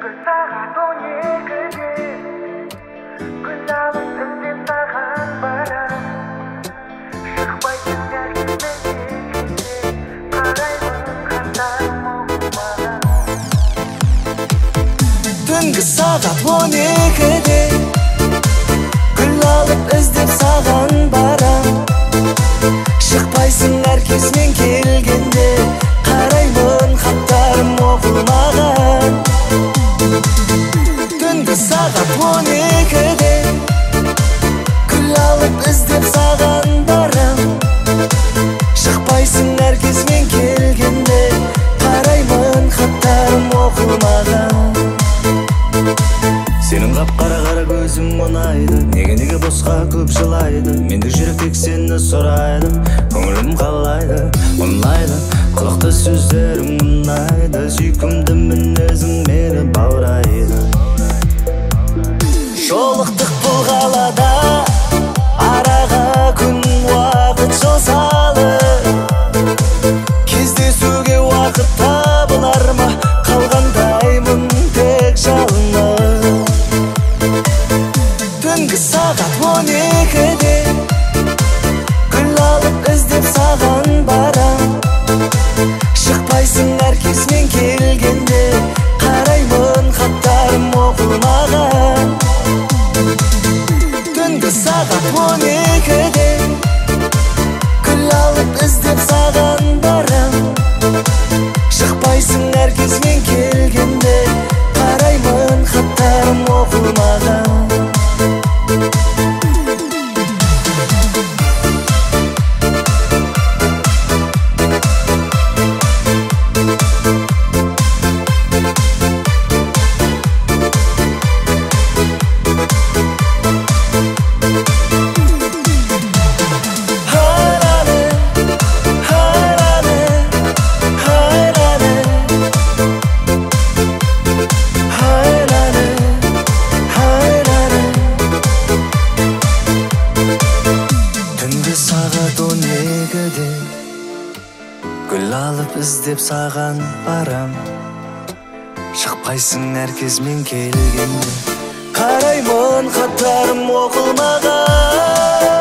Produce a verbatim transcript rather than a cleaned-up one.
сағат он екіде гүл алып іздеп саған барам. Шықпайсың нәркесімен қараймын хаттарым оқылмаған. Түнгі сағат он екіде гүл алып іздеп саған барам. Шықпайсың әркесмен келгенде қараймын хаттарым оқылмаған. Түнгі сағат он екіде гүл алып іздеп саған барам. Шықпайсың әркесмен келгенде қараймын хаттарым оқылмаған. Сенің қап-қара қара көзің ұнайды, неге-неге босқа көп жылайды. Мендік жүрек тек сені сұрайды, көңілім қалайды, ұнайды. Құлақты сөздерің ұнайды, сүйкімді мінезің мені баурайды. Жолықтық бұл қалада, араға күн уақыт жол салып. Кездесуге уақыт табылар ма, қалғандаймын тек жалынып. Түнгі сағат он екіде гүл алып іздеп саған барам. Шықпайсың әркесмен келгенде қараймын хаттарым оқылмаған. Түнгі сағат он екіде гүл алып іздеп саған барам. Шықпайсың әркесмен келгенде қараймын хаттарым оқылмаған. Гүл алып іздеп саған барам. Шықпайсың әркесмен келгенде қараймын хаттарым оқылмаған.